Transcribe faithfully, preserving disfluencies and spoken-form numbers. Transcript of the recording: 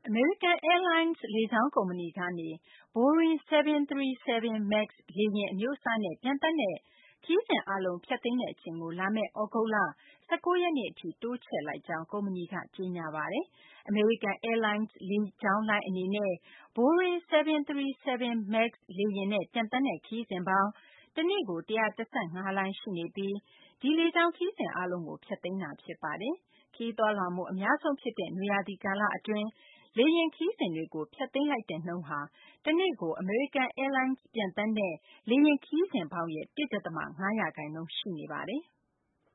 American Airlines လေကြောင်းကုမ္ပဏီကနေ Boeing 737 MAX လေယာဉ်အမျိုးအစားနဲ့ ပျံသန်းတဲ့ ခရီးစဉ်အားလုံး ဖျက်သိမ်းတဲ့အချိန်ကို လာမယ့် သြဂုတ်လ ၁၉ ရက်နေ့အထိ တိုးချဲ့လိုက်ကြောင်း ကုမ္ပဏီက ကြေညာပါတယ်။ American Airlines လေကြောင်းလိုင်းအနေနဲ့ Boeing 737 MAX လေယာဉ်နဲ့ ပျံသန်းတဲ့ ခရီးစဉ်ပေါင်း တနေ့ကို ၁၁၅ လိုင်းရှိနေပြီး ဒီလေကြောင်းခရီးစဉ်အားလုံးကို ဖျက်သိမ်းတာ ဖြစ်ပါတယ်။ ခရီးသွားလာမှု အများဆုံးဖြစ်တဲ့ နွေရာသီကာလအတွင်း လေယာဉ်ခရီးစဉ်တွေကို ဖျက်သိမ်းလိုက်တဲ့နှုန်းဟာ တနေ့ကို American Airlines ပျံသန်းတဲ့ လေယာဉ်ခရီးစဉ်ပေါင်းရဲ့ ၁ ဒသမ ၅ ရာခိုင်နှုန်း ရှိနေပါတယ်။